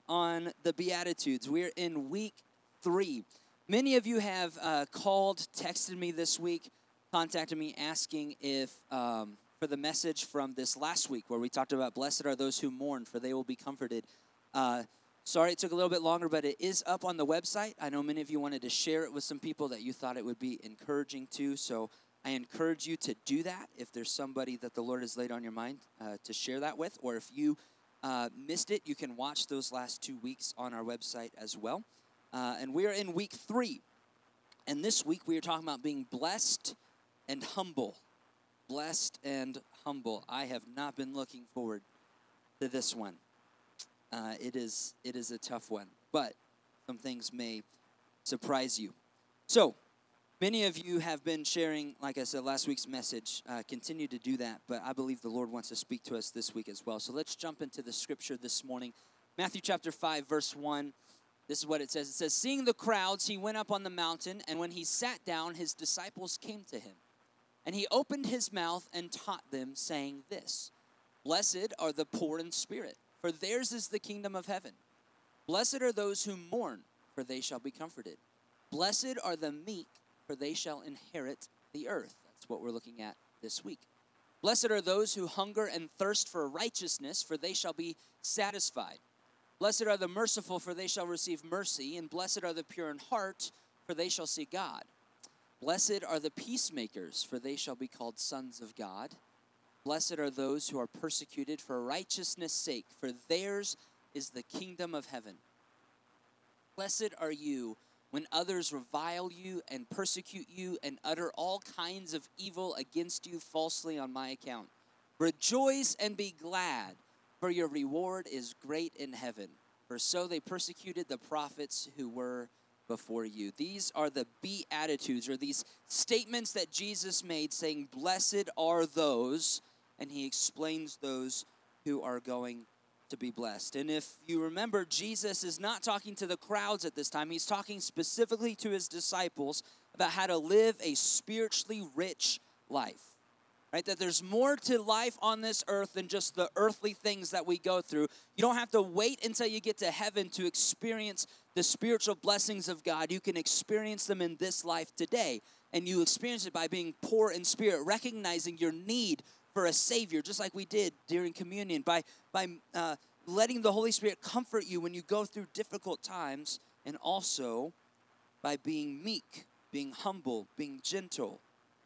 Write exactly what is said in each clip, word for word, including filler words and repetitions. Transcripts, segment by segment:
on the Beatitudes. We're in week three. Many of you have uh, called, texted me this week, contacted me asking if um, for the message from this last week where we talked about blessed are those who mourn, for they will be comforted. Uh, sorry it took a little bit longer, but it is up on the website. I know many of you wanted to share it with some people that you thought it would be encouraging to, so I encourage you to do that if there's somebody that the Lord has laid on your mind uh, to share that with, or if you uh, missed it, you can watch those last two weeks on our website as well. Uh, and we're in week three, and this week we are talking about being blessed and humble. Blessed and humble. I have not been looking forward to this one. Uh, it is it is a tough one, but some things may surprise you. So, many of you have been sharing, like I said, last week's message. Uh, continue to do that, but I believe the Lord wants to speak to us this week as well. So let's jump into the scripture this morning. Matthew chapter five, verse one. This is what it says. It says, seeing the crowds, he went up on the mountain, and when he sat down, his disciples came to him. And he opened his mouth and taught them, saying this, blessed are the poor in spirit, for theirs is the kingdom of heaven. Blessed are those who mourn, for they shall be comforted. Blessed are the meek, for they shall inherit the earth. That's what we're looking at this week. Blessed are those who hunger and thirst for righteousness, for they shall be satisfied. Blessed are the merciful, for they shall receive mercy. And blessed are the pure in heart, for they shall see God. Blessed are the peacemakers, for they shall be called sons of God. Blessed are those who are persecuted for righteousness' sake, for theirs is the kingdom of heaven. Blessed are you when others revile you and persecute you and utter all kinds of evil against you falsely on my account. Rejoice and be glad, for your reward is great in heaven. For so they persecuted the prophets who were before you. These are the Beatitudes, or these statements that Jesus made saying, blessed are those, and he explains those who are going to be blessed. And if you remember, Jesus is not talking to the crowds at this time. He's talking specifically to his disciples about how to live a spiritually rich life. Right, that there's more to life on this earth than just the earthly things that we go through. You don't have to wait until you get to heaven to experience the spiritual blessings of God. You can experience them in this life today. And you experience it by being poor in spirit, recognizing your need for a Savior, just like we did during communion, by, by uh, letting the Holy Spirit comfort you when you go through difficult times, and also by being meek, being humble, being gentle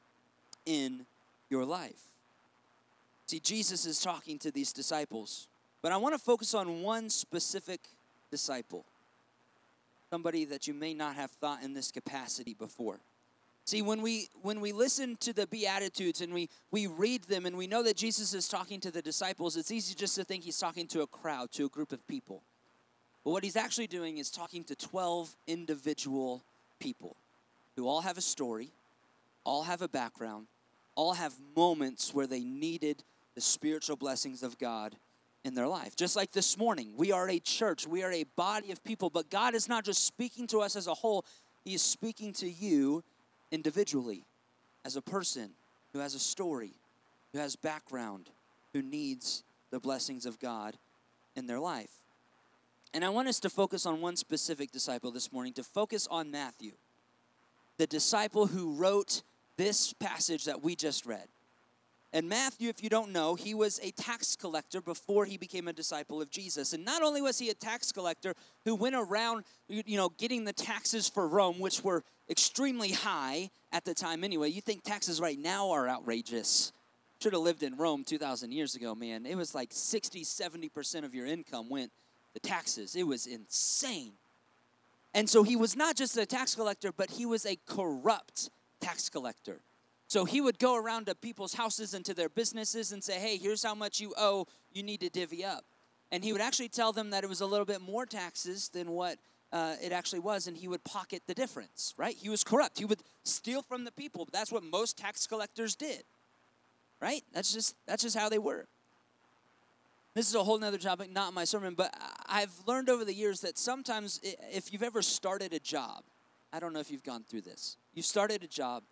in your life. See, Jesus is talking to these disciples, but I want to focus on one specific disciple, somebody that you may not have thought in this capacity before. See, when we when we listen to the Beatitudes and we, we read them and we know that Jesus is talking to the disciples, it's easy just to think he's talking to a crowd, to a group of people. But what he's actually doing is talking to twelve individual people who all have a story, all have a background, all have moments where they needed the spiritual blessings of God in their life. Just like this morning, we are a church, we are a body of people, but God is not just speaking to us as a whole, he is speaking to you individually, as a person who has a story, who has background, who needs the blessings of God in their life. And I want us to focus on one specific disciple this morning, to focus on Matthew, the disciple who wrote this passage that we just read. And Matthew, if you don't know, he was a tax collector before he became a disciple of Jesus. And not only was he a tax collector who went around, you know, getting the taxes for Rome, which were extremely high at the time anyway. You think taxes right now are outrageous. Should have lived in Rome two thousand years ago, man. It was like sixty, seventy percent of your income went to taxes. It was insane. And so he was not just a tax collector, but he was a corrupt tax collector. So he would go around to people's houses and to their businesses and say, hey, here's how much you owe, you need to divvy up. And he would actually tell them that it was a little bit more taxes than what uh, it actually was, and he would pocket the difference, right? He was corrupt. He would steal from the people, but that's what most tax collectors did, right? That's just that's just how they were. This is a whole nother topic, not my sermon, but I've learned over the years that sometimes if you've ever started a job, I don't know if you've gone through this. You started a job,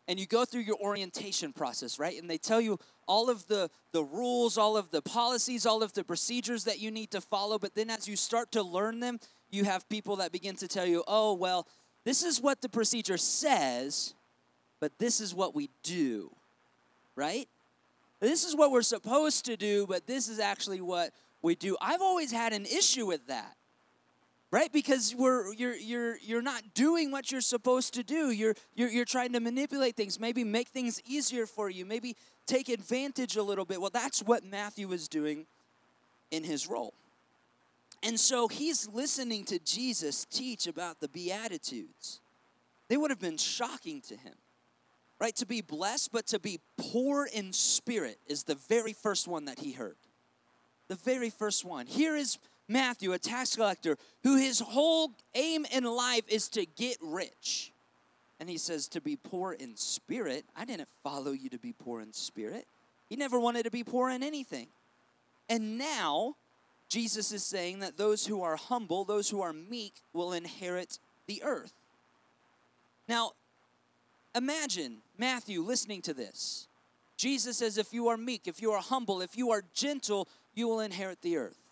and you go through your orientation process, right? And they tell you all of the, the rules, all of the policies, all of the procedures that you need to follow. But then as you start to learn them, you have people that begin to tell you, oh, well, this is what the procedure says, but this is what we do, right? This is what we're supposed to do, but this is actually what we do. I've always had an issue with that, right? Because we're you're you're you're not doing what you're supposed to do. You're you're you're trying to manipulate things, maybe make things easier for you, maybe take advantage a little bit. Well, that's what Matthew was doing in his role. And so he's listening to Jesus teach about the Beatitudes. They would have been shocking to him. Right, to be blessed, but to be poor in spirit is the very first one that he heard. The very first one. Here is Matthew, a tax collector, who his whole aim in life is to get rich. And he says, to be poor in spirit? I didn't follow you to be poor in spirit. He never wanted to be poor in anything. And now, Jesus is saying that those who are humble, those who are meek, will inherit the earth. Now, imagine Matthew listening to this. Jesus says, if you are meek, if you are humble, if you are gentle, you will inherit the earth.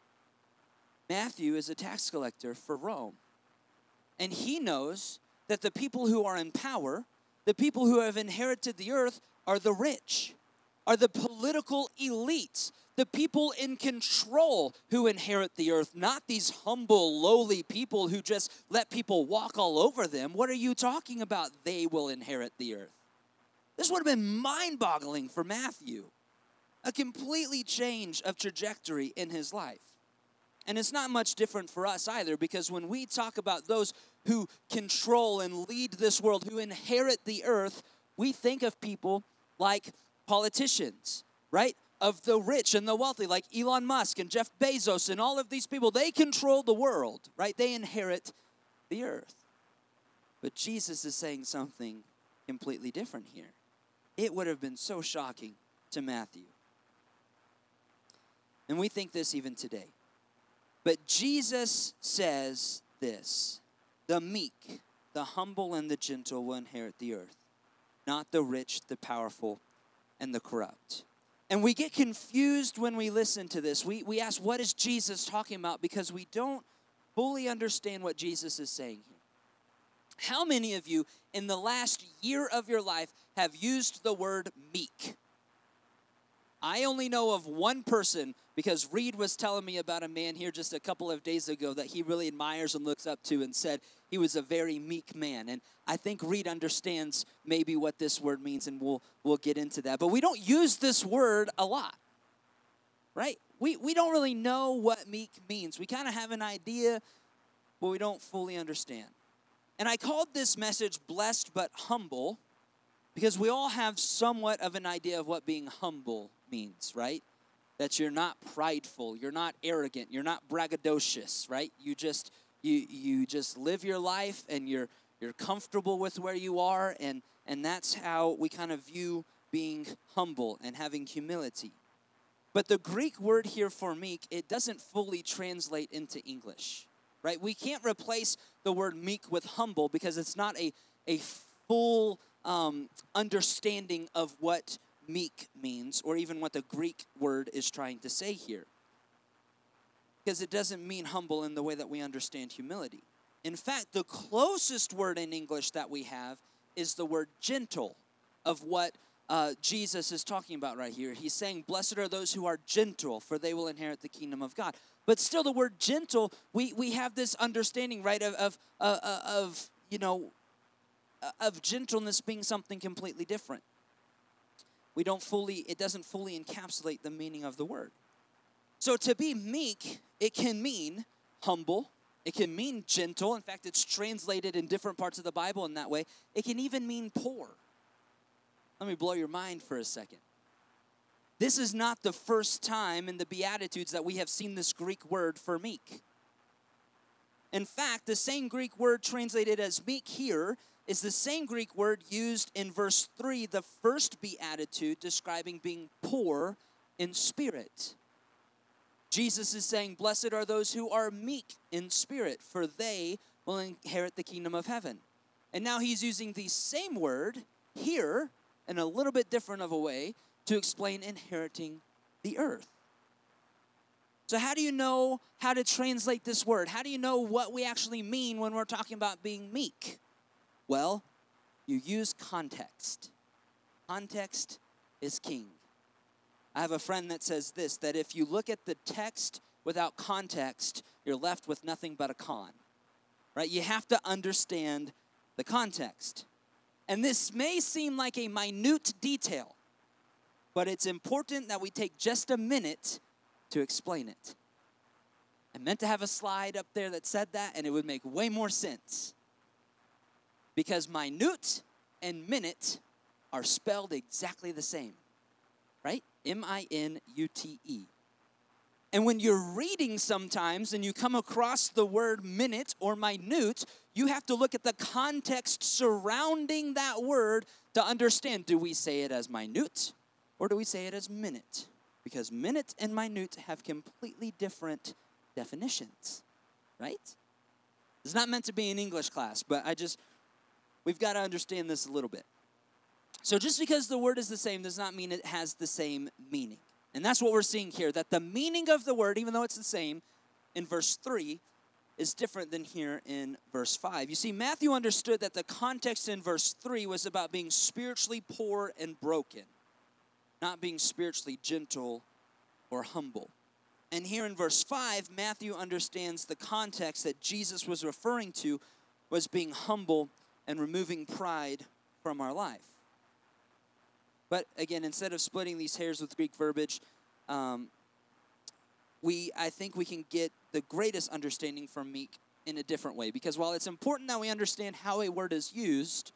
Matthew is a tax collector for Rome. And he knows that the people who are in power, the people who have inherited the earth, are the rich, are the political elites, the people in control who inherit the earth, not these humble, lowly people who just let people walk all over them. What are you talking about? They will inherit the earth. This would have been mind-boggling for Matthew. A completely change of trajectory in his life. And it's not much different for us either, because when we talk about those who control and lead this world, who inherit the earth, we think of people like politicians, right? Of the rich and the wealthy, like Elon Musk and Jeff Bezos and all of these people. They control the world, right? They inherit the earth. But Jesus is saying something completely different here. It would have been so shocking to Matthew. And we think this even today. But Jesus says this: the meek, the humble, and the gentle will inherit the earth, not the rich, the powerful, and the corrupt. And we get confused when we listen to this. We, we ask, what is Jesus talking about? Because we don't fully understand what Jesus is saying here. How many of you in the last year of your life have used the word meek? I only know of one person, because Reed was telling me about a man here just a couple of days ago that he really admires and looks up to, and said he was a very meek man. And I think Reed understands maybe what this word means, and we'll we'll get into that. But we don't use this word a lot, right? We, we don't really know what meek means. We kind of have an idea, but we don't fully understand. And I called this message Blessed But Humble, because we all have somewhat of an idea of what being humble means, right? That you're not prideful, you're not arrogant, you're not braggadocious, right? You just you you just live your life, and you're you're comfortable with where you are, and and that's how we kind of view being humble and having humility. But the Greek word here for meek, it doesn't fully translate into English, right? We can't replace the word meek with humble, because it's not a a full um, understanding of what meek means, or even what the Greek word is trying to say here. Because it doesn't mean humble in the way that we understand humility. In fact, the closest word in English that we have is the word gentle, of what uh, Jesus is talking about right here. He's saying, blessed are those who are gentle, for they will inherit the kingdom of God. But still, the word gentle, we, we have this understanding, right, of, of, uh, uh, of you know, of gentleness being something completely different. We don't fully, it doesn't fully encapsulate the meaning of the word. So to be meek, it can mean humble. It can mean gentle. In fact, it's translated in different parts of the Bible in that way. It can even mean poor. Let me blow your mind for a second. This is not the first time in the Beatitudes that we have seen this Greek word for meek. In fact, the same Greek word translated as meek here is the same Greek word used in verse three, the first beatitude, describing being poor in spirit. Jesus is saying, blessed are those who are meek in spirit, for they will inherit the kingdom of heaven. And now he's using the same word here, in a little bit different of a way, to explain inheriting the earth. So how do you know how to translate this word? How do you know what we actually mean when we're talking about being meek? Well, you use context. Context is king. I have a friend that says this, that if you look at the text without context, you're left with nothing but a con, right? You have to understand the context. And this may seem like a minute detail, but it's important that we take just a minute to explain it. I meant to have a slide up there that said that, and it would make way more sense. Because minute and minute are spelled exactly the same, right? M I N U T E. And when you're reading sometimes and you come across the word minute or minute, you have to look at the context surrounding that word to understand, do we say it as minute or do we say it as minute? Because minute and minute have completely different definitions, right? It's not meant to be an English class, but I just, we've got to understand this a little bit. So just because the word is the same does not mean it has the same meaning. And that's what we're seeing here, that the meaning of the word, even though it's the same, in verse three, is different than here in verse five. You see, Matthew understood that the context in verse three was about being spiritually poor and broken, not being spiritually gentle or humble. And here in verse five, Matthew understands the context that Jesus was referring to was being humble and removing pride from our life. But again, instead of splitting these hairs with Greek verbiage, um, we I think we can get the greatest understanding from meek in a different way. Because while it's important that we understand how a word is used,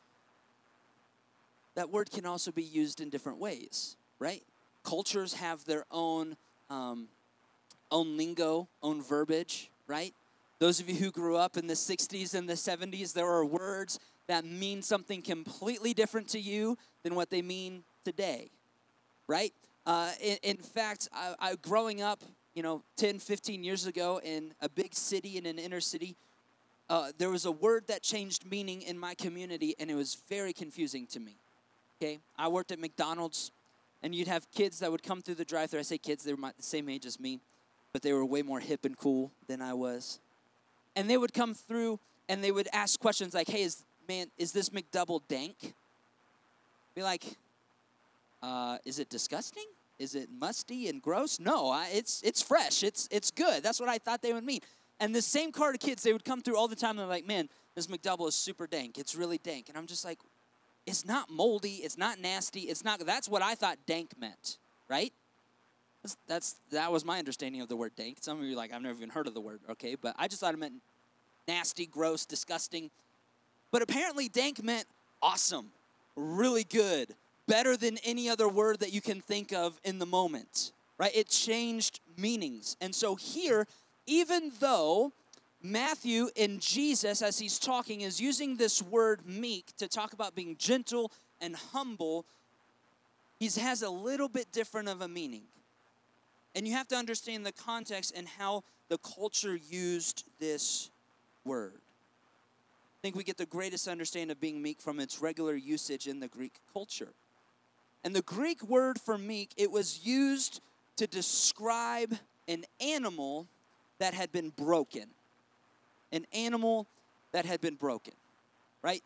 that word can also be used in different ways, right? Cultures have their own um, own lingo, own verbiage, right? Those of you who grew up in the sixties and the seventies, there are words that mean something completely different to you than what they mean today, right? Uh, in, in fact, I, I growing up, you know, ten, fifteen years ago in a big city, in an inner city, uh, there was a word that changed meaning in my community, and it was very confusing to me, okay? I worked at McDonald's, and you'd have kids that would come through the drive-thru. I say kids, they were my, the same age as me, but they were way more hip and cool than I was. And they would come through, and they would ask questions like, hey, is man, is this McDouble dank? Be like, uh, is it disgusting? Is it musty and gross? No, I, it's it's fresh. It's it's good. That's what I thought they would mean. And the same car of kids, they would come through all the time. And they're like, man, this McDouble is super dank. It's really dank. And I'm just like, it's not moldy. It's not nasty. It's not. That's what I thought dank meant, right? That's, that's that was my understanding of the word dank. Some of you are like, I've never even heard of the word. Okay, but I just thought it meant nasty, gross, disgusting. But apparently dank meant awesome, really good, better than any other word that you can think of in the moment, right? It changed meanings. And so here, even though Matthew and Jesus, as he's talking, is using this word meek to talk about being gentle and humble, he has a little bit different of a meaning. And you have to understand the context and how the culture used this word. I think we get the greatest understanding of being meek from its regular usage in the Greek culture. And the Greek word for meek, it was used to describe an animal that had been broken. An animal that had been broken, right?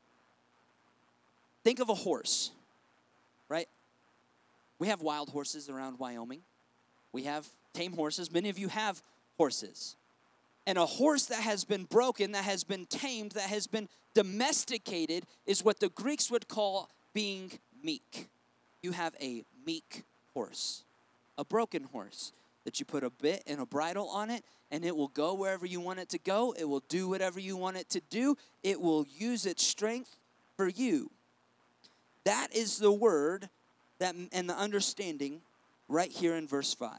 Think of a horse, right? We have wild horses around Wyoming. We have tame horses. Many of you have horses. And a horse that has been broken, that has been tamed, that has been domesticated is what the Greeks would call being meek. You have a meek horse, a broken horse that you put a bit and a bridle on it, and it will go wherever you want it to go. It will do whatever you want it to do. It will use its strength for you. That is the word that and the understanding right here in verse five.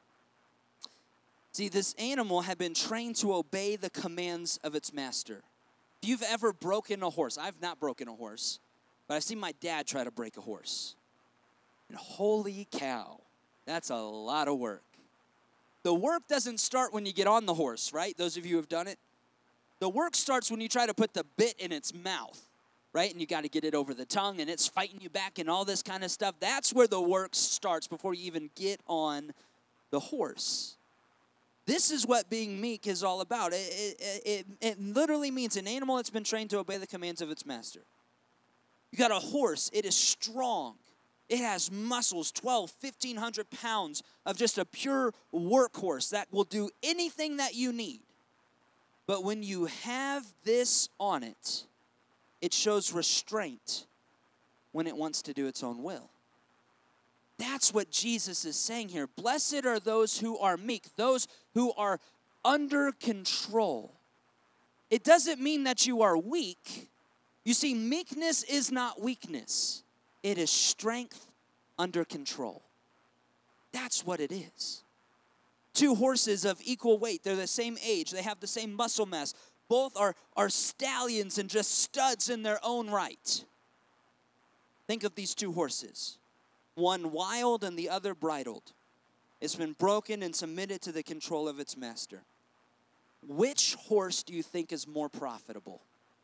See, this animal had been trained to obey the commands of its master. If you've ever broken a horse, I've not broken a horse, but I've seen my dad try to break a horse. And holy cow, that's a lot of work. The work doesn't start when you get on the horse, right? Those of you who have done it. The work starts when you try to put the bit in its mouth. right? And you got to get it over the tongue, and it's fighting you back and all this kind of stuff. That's where the work starts before you even get on the horse. This is what being meek is all about. It, it, it, it literally means an animal that's been trained to obey the commands of its master. You got a horse. It is strong. It has muscles, twelve, fifteen hundred pounds of just a pure workhorse that will do anything that you need. But when you have this on it, it shows restraint when it wants to do its own will. That's what Jesus is saying here. Blessed are those who are meek, those who are under control. It doesn't mean that you are weak. You see, meekness is not weakness. It is strength under control. That's what it is. Two horses of equal weight. They're the same age. They have the same muscle mass. Both are, are stallions and just studs in their own right. Think of these two horses. One wild and the other bridled. It's been broken and submitted to the control of its master. Which horse do you think is more profitable?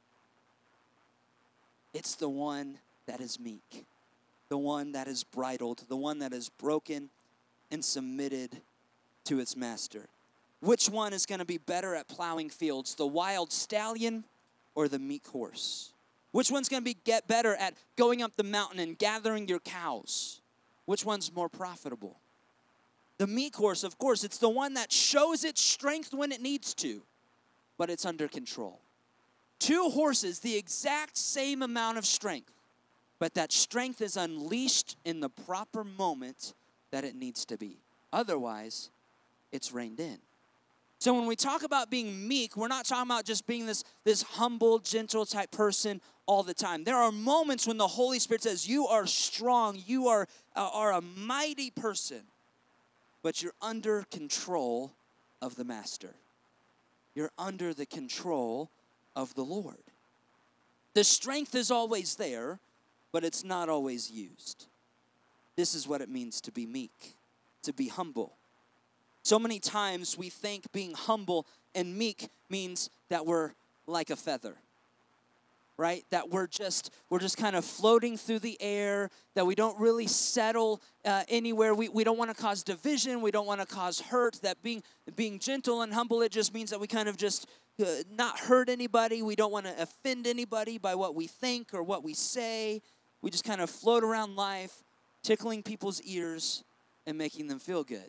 It's the one that is meek, the one that is bridled, the one that is broken and submitted to its master. Which one is going to be better at plowing fields, the wild stallion or the meek horse? Which one's going to be get better at going up the mountain and gathering your cows? Which one's more profitable? The meek horse, of course, it's the one that shows its strength when it needs to, but it's under control. Two horses, the exact same amount of strength, but that strength is unleashed in the proper moment that it needs to be. Otherwise, it's reined in. So when we talk about being meek, we're not talking about just being this, this humble, gentle type person all the time. There are moments when the Holy Spirit says, you are strong, you are, uh, are a mighty person, but you're under control of the Master. You're under the control of the Lord. The strength is always there, but it's not always used. This is what it means to be meek, to be humble. So many times we think being humble and meek means that we're like a feather, right? That we're just we're just kind of floating through the air, that we don't really settle uh, anywhere. We, we don't want to cause division. We don't want to cause hurt. That being, being gentle and humble, it just means that we kind of just uh, not hurt anybody. We don't want to offend anybody by what we think or what we say. We just kind of float around life, tickling people's ears and making them feel good.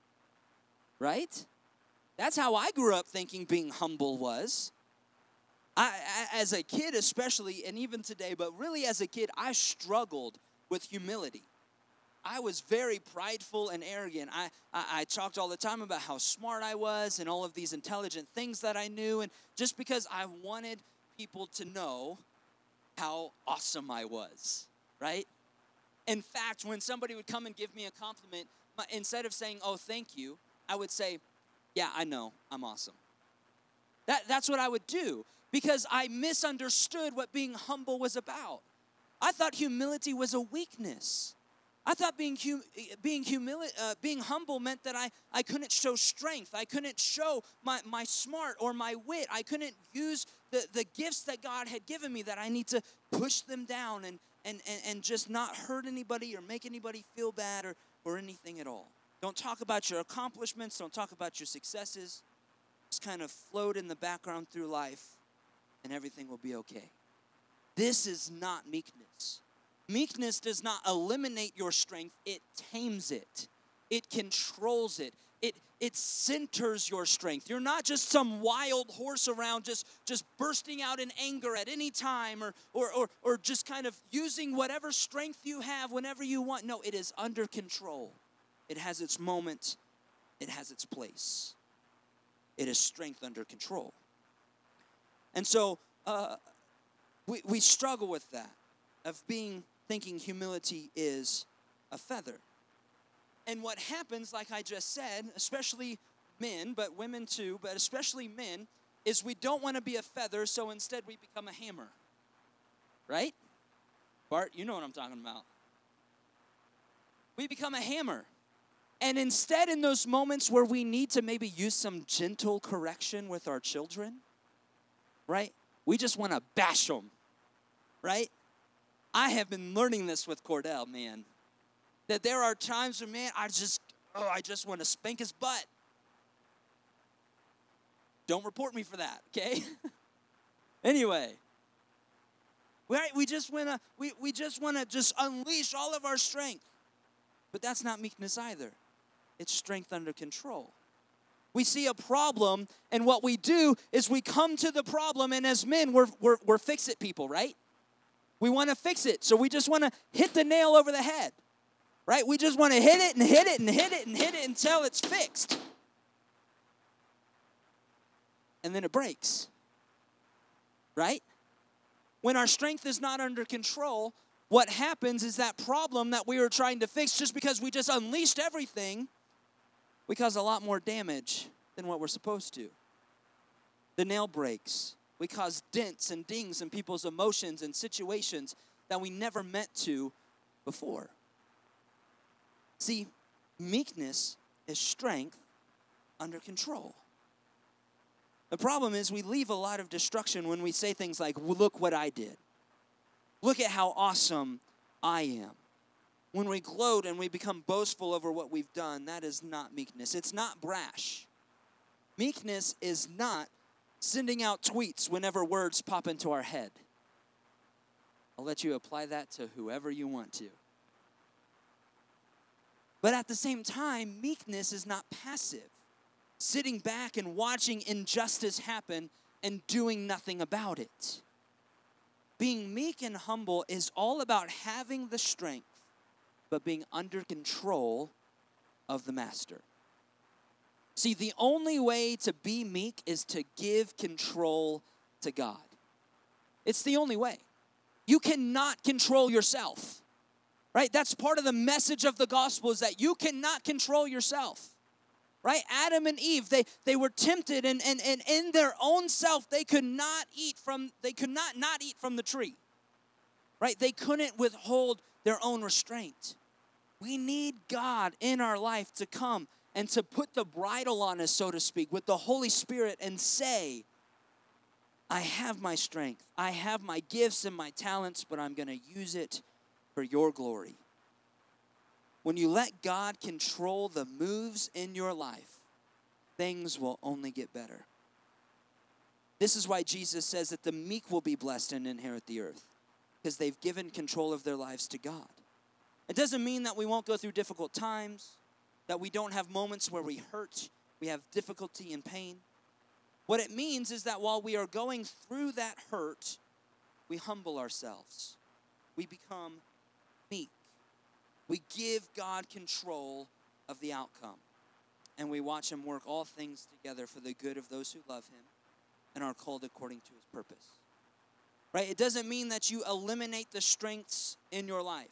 Right? That's how I grew up thinking being humble was. I, I, as a kid especially, and even today, but really as a kid, I struggled with humility. I was very prideful and arrogant. I, I, I talked all the time about how smart I was and all of these intelligent things that I knew, and just because I wanted people to know how awesome I was, right? In fact, when somebody would come and give me a compliment, my, instead of saying, oh, thank you, I would say, yeah, I know, I'm awesome. That, that's what I would do because I misunderstood what being humble was about. I thought humility was a weakness. I thought being hum, being humili- uh, being humble meant that I, I couldn't show strength. I couldn't show my, my smart or my wit. I couldn't use the, the gifts that God had given me, that I need to push them down and, and, and, and just not hurt anybody or make anybody feel bad or, or anything at all. Don't talk about your accomplishments. Don't talk about your successes. Just kind of float in the background through life, and everything will be okay. This is not meekness. Meekness does not eliminate your strength. It tames it. It controls it. It, it centers your strength. You're not just some wild horse around just, just bursting out in anger at any time or, or, or, or just kind of using whatever strength you have whenever you want. No, it is under control. It has its moment. It has its place. It is strength under control. And so uh, we, we struggle with that, of being, thinking humility is a feather. And what happens, like I just said, especially men, but women too, but especially men, is we don't want to be a feather, so instead we become a hammer. Right? Bart, you know what I'm talking about. We become a hammer. And instead, in those moments where we need to maybe use some gentle correction with our children, right? We just want to bash them. right? I have been learning this with Cordell, man. That there are times when, man, I just, oh, I just want to spank his butt. Don't report me for that, okay? Anyway, right? We just want to, we, we just want to just unleash all of our strength. But that's not meekness either. It's strength under control. We see a problem, and what we do is we come to the problem, and as men, we're, we're, we're fix-it people, right? We want to fix it, so we just want to hit the nail over the head, right? We just want to hit it and hit it and hit it and hit it until it's fixed. And then it breaks, right? When our strength is not under control, what happens is that problem that we were trying to fix, just because we just unleashed everything, we cause a lot more damage than what we're supposed to. The nail breaks. We cause dents and dings in people's emotions and situations that we never meant to before. See, meekness is strength under control. The problem is we leave a lot of destruction when we say things like, well, look what I did. Look at how awesome I am. When we gloat and we become boastful over what we've done, that is not meekness. It's not brash. Meekness is not sending out tweets whenever words pop into our head. I'll let you apply that to whoever you want to. But at the same time, meekness is not passive, sitting back and watching injustice happen and doing nothing about it. Being meek and humble is all about having the strength, but being under control of the master. See, the only way to be meek is to give control to God. It's the only way. You cannot control yourself, right? That's part of the message of the gospel, is that you cannot control yourself, right? Adam and Eve, they, they were tempted, and, and, and in their own self, they could not eat from, they could not not eat from the tree, right? They couldn't withhold their own restraint. We need God in our life to come and to put the bridle on us, so to speak, with the Holy Spirit and say, I have my strength, I have my gifts and my talents, but I'm going to use it for your glory. When you let God control the moves in your life, things will only get better. This is why Jesus says that the meek will be blessed and inherit the earth, because they've given control of their lives to God. It doesn't mean that we won't go through difficult times, that we don't have moments where we hurt, we have difficulty and pain. What it means is that while we are going through that hurt, we humble ourselves. We become meek. We give God control of the outcome. And we watch him work all things together for the good of those who love him and are called according to his purpose. Right? It doesn't mean that you eliminate the strengths in your life.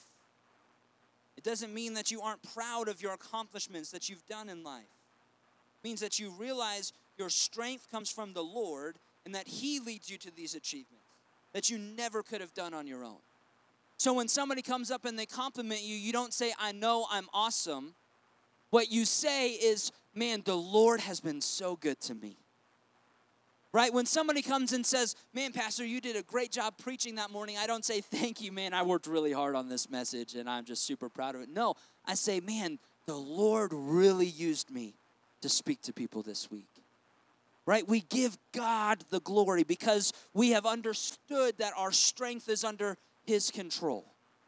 It doesn't mean that you aren't proud of your accomplishments that you've done in life. It means that you realize your strength comes from the Lord and that he leads you to these achievements that you never could have done on your own. So when somebody comes up and they compliment you, you don't say, I know I'm awesome. What you say is, man, the Lord has been so good to me. Right? When somebody comes and says, man, Pastor, you did a great job preaching that morning, I don't say, thank you, man, I worked really hard on this message and I'm just super proud of it. No, I say, man, the Lord really used me to speak to people this week. Right? We give God the glory because we have understood that our strength is under his control.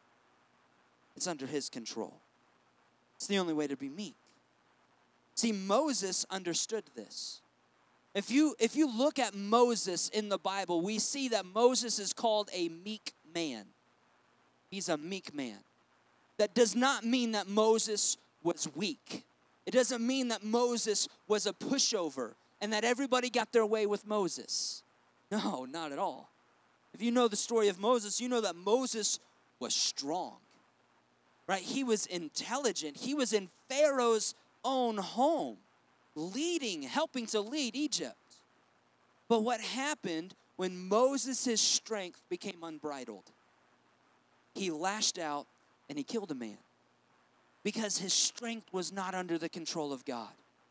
It's under his control. It's the only way to be meek. See, Moses understood this. If you, if you look at Moses in the Bible, we see that Moses is called a meek man. He's a meek man. That does not mean that Moses was weak. It doesn't mean that Moses was a pushover and that everybody got their way with Moses. No, not at all. If you know the story of Moses, you know that Moses was strong. Right? He was intelligent. He was in Pharaoh's own home, leading, helping to lead Egypt. But what happened when Moses' strength became unbridled? He lashed out and he killed a man because his strength was not under the control of God.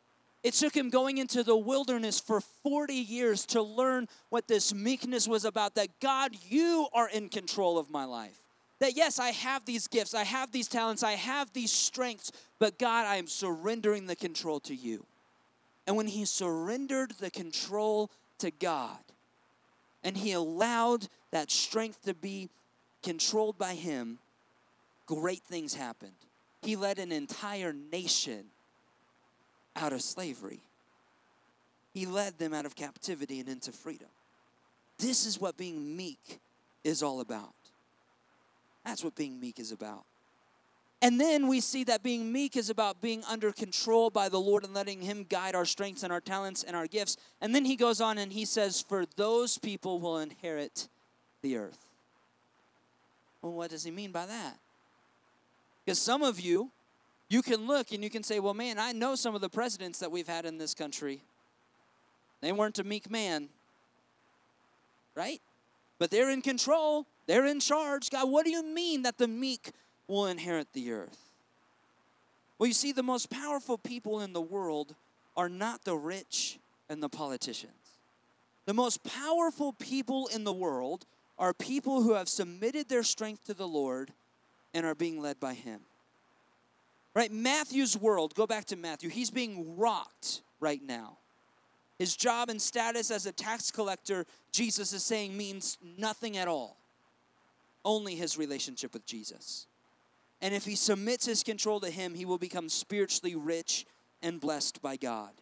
It took him going into the wilderness for forty years to learn what this meekness was about, that God, you are in control of my life. That yes, I have these gifts, I have these talents, I have these strengths, but God, I am surrendering the control to you. And when he surrendered the control to God, and he allowed that strength to be controlled by him, great things happened. He led an entire nation out of slavery. He led them out of captivity and into freedom. This is what being meek is all about. That's what being meek is about. And then we see that being meek is about being under control by the Lord and letting him guide our strengths and our talents and our gifts. And then he goes on and he says, for those people will inherit the earth. Well, what does he mean by that? Because some of you, you can look and you can say, well, man, I know some of the presidents that we've had in this country. They weren't a meek man, right? But they're in control. They're in charge. God, what do you mean that the meek will inherit the earth? Well, you see, the most powerful people in the world are not the rich and the politicians. The most powerful people in the world are people who have submitted their strength to the Lord and are being led by him. Right? Matthew's world, go back to Matthew, he's being rocked right now. His job and status as a tax collector, Jesus is saying, means nothing at all. Only his relationship with Jesus. And if he submits his control to him, he will become spiritually rich and blessed by God.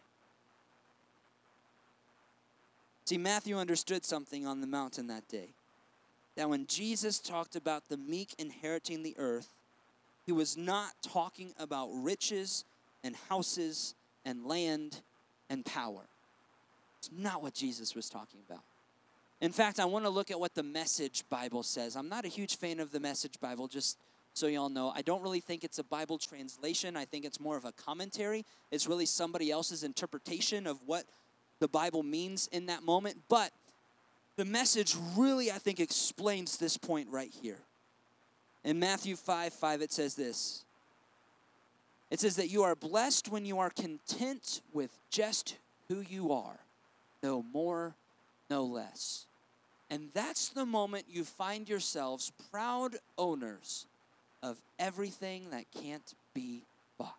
See, Matthew understood something on the mountain that day. That when Jesus talked about the meek inheriting the earth, he was not talking about riches and houses and land and power. It's not what Jesus was talking about. In fact, I want to look at what the Message Bible says. I'm not a huge fan of the Message Bible, just so y'all know. I don't really think it's a Bible translation. I think it's more of a commentary. It's really somebody else's interpretation of what the Bible means in that moment. But the Message really, I think, explains this point right here. In Matthew five five, it says this. It says that you are blessed when you are content with just who you are. No more, no less. And that's the moment you find yourselves proud owners of everything that can't be bought.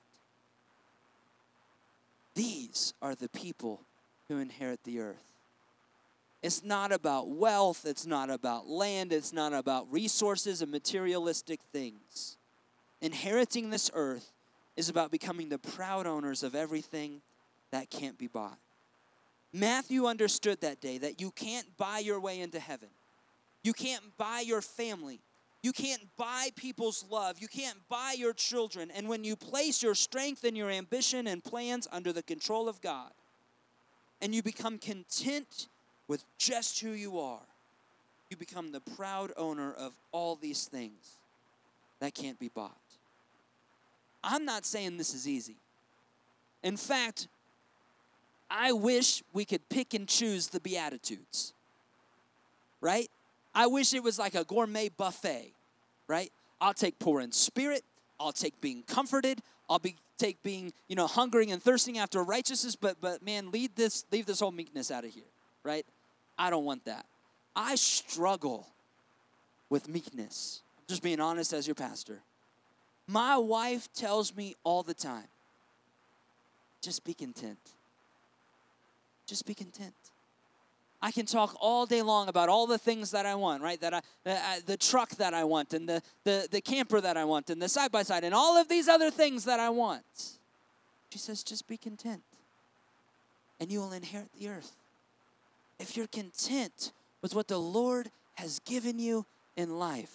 These are the people who inherit the earth. It's not about wealth, it's not about land, it's not about resources and materialistic things. Inheriting this earth is about becoming the proud owners of everything that can't be bought. Matthew understood that day that you can't buy your way into heaven. You can't buy your family. You can't buy people's love. You can't buy your children. And when you place your strength and your ambition and plans under the control of God, and you become content with just who you are, you become the proud owner of all these things that can't be bought. I'm not saying this is easy. In fact, I wish we could pick and choose the Beatitudes, right? I wish it was like a gourmet buffet, right? I'll take poor in spirit. I'll take being comforted. I'll be take being, you know, hungering and thirsting after righteousness. But but man, leave this leave this whole meekness out of here, right? I don't want that. I struggle with meekness. I'm just being honest as your pastor. My wife tells me all the time, just be content. Just be content. I can talk all day long about all the things that I want, right? That I, the, I, the truck that I want, and the, the, the camper that I want, and the side-by-side, and all of these other things that I want. She says, just be content, and you will inherit the earth. If you're content with what the Lord has given you in life,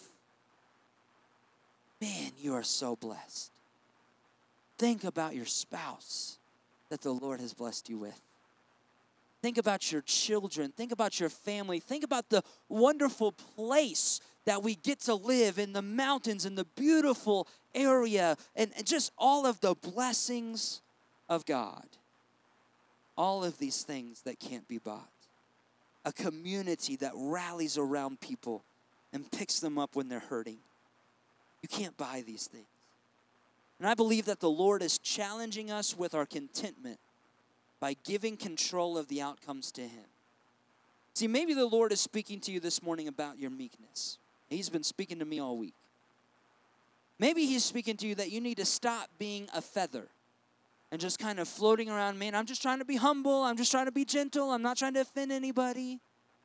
man, you are so blessed. Think about your spouse that the Lord has blessed you with. Think about your children. Think about your family. Think about the wonderful place that we get to live in the mountains, in the beautiful area, and, and just all of the blessings of God. All of these things that can't be bought. A community that rallies around people and picks them up when they're hurting. You can't buy these things. And I believe that the Lord is challenging us with our contentment by giving control of the outcomes to him. See, maybe the Lord is speaking to you this morning about your meekness. He's been speaking to me all week. Maybe he's speaking to you that you need to stop being a feather and just kind of floating around. Man, I'm just trying to be humble. I'm just trying to be gentle. I'm not trying to offend anybody.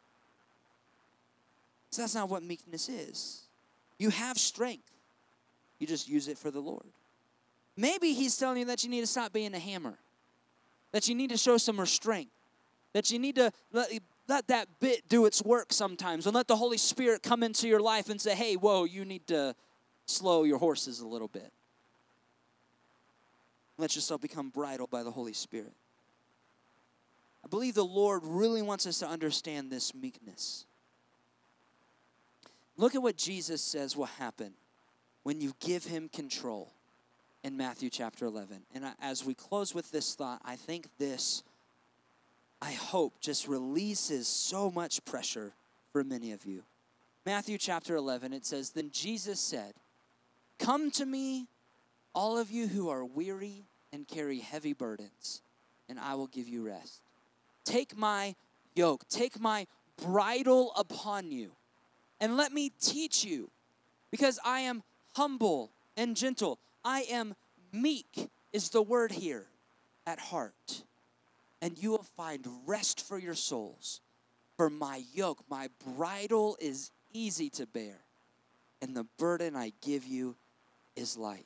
So that's not what meekness is. You have strength. You just use it for the Lord. Maybe he's telling you that you need to stop being a hammer, that you need to show some restraint, that you need to let, let that bit do its work sometimes and let the Holy Spirit come into your life and say, hey, whoa, you need to slow your horses a little bit. Let yourself become bridled by the Holy Spirit. I believe the Lord really wants us to understand this meekness. Look at what Jesus says will happen when you give him control in Matthew chapter eleven. And as we close with this thought, I think this, I hope, just releases so much pressure for many of you. Matthew chapter eleven, it says, then Jesus said, come to me, all of you who are weary and carry heavy burdens, and I will give you rest. Take my yoke, take my bridle upon you, and let me teach you, because I am humble and gentle. I am meek is the word here at heart. And you will find rest for your souls. For my yoke, my bridle is easy to bear, and the burden I give you is light.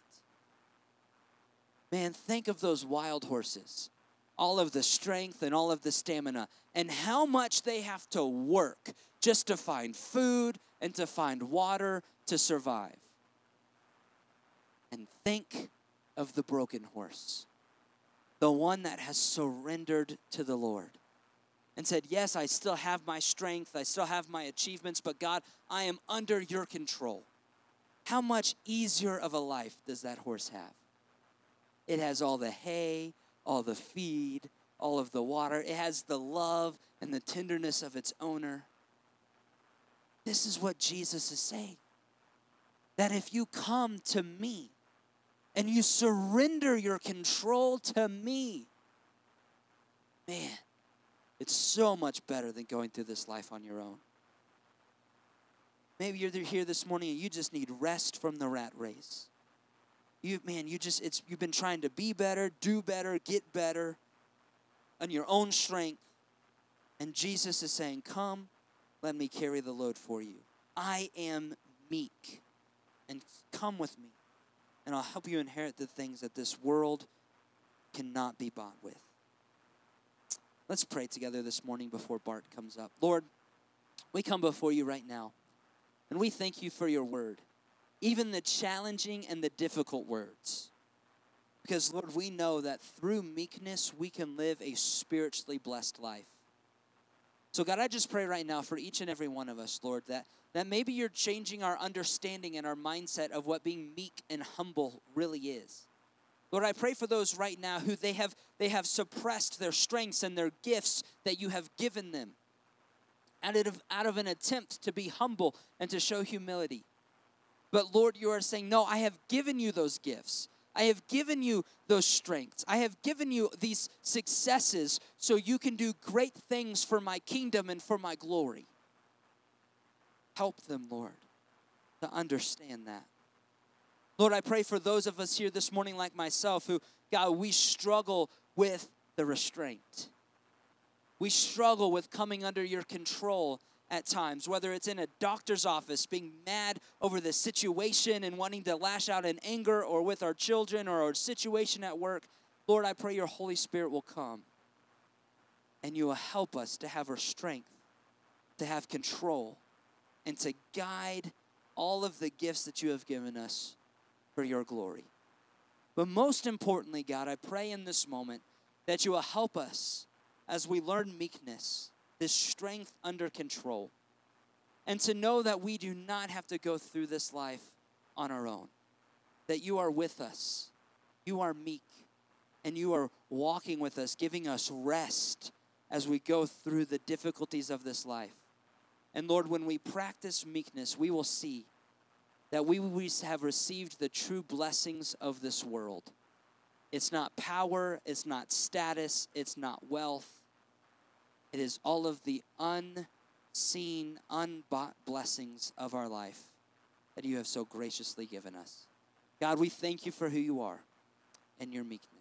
Man, think of those wild horses. All of the strength and all of the stamina, and how much they have to work just to find food and to find water to survive. And think of the broken horse, the one that has surrendered to the Lord and said, yes, I still have my strength, I still have my achievements, but God, I am under your control. How much easier of a life does that horse have? It has all the hay, all the feed, all of the water. It has the love and the tenderness of its owner. This is what Jesus is saying. That if you come to me and you surrender your control to me, man, it's so much better than going through this life on your own. Maybe you're here this morning and you just need rest from the rat race. You, man, you just, it's, you've been trying to be better, do better, get better on your own strength. And Jesus is saying, come, let me carry the load for you. I am meek, and come with me, and I'll help you inherit the things that this world cannot be bought with. Let's pray together this morning before Bart comes up. Lord, we come before you right now, and we thank you for your word, even the challenging and the difficult words. Because, Lord, we know that through meekness, we can live a spiritually blessed life. So, God, I just pray right now for each and every one of us, Lord, that, that maybe you're changing our understanding and our mindset of what being meek and humble really is. Lord, I pray for those right now who they have, they have suppressed their strengths and their gifts that you have given them out of, out of an attempt to be humble and to show humility. But, Lord, you are saying, no, I have given you those gifts. I have given you those strengths. I have given you these successes so you can do great things for my kingdom and for my glory. Help them, Lord, to understand that. Lord, I pray for those of us here this morning like myself who, God, we struggle with the restraint. We struggle with coming under your control at times, whether it's in a doctor's office, being mad over the situation and wanting to lash out in anger, or with our children or our situation at work. Lord, I pray your Holy Spirit will come and you will help us to have our strength, to have control, and to guide all of the gifts that you have given us for your glory. But most importantly, God, I pray in this moment that you will help us as we learn meekness, this strength under control, and to know that we do not have to go through this life on our own, that you are with us, you are meek, and you are walking with us, giving us rest as we go through the difficulties of this life. And Lord, when we practice meekness, we will see that we have received the true blessings of this world. It's not power, it's not status, it's not wealth. It is all of the unseen, unbought blessings of our life that you have so graciously given us. God, we thank you for who you are and your meekness.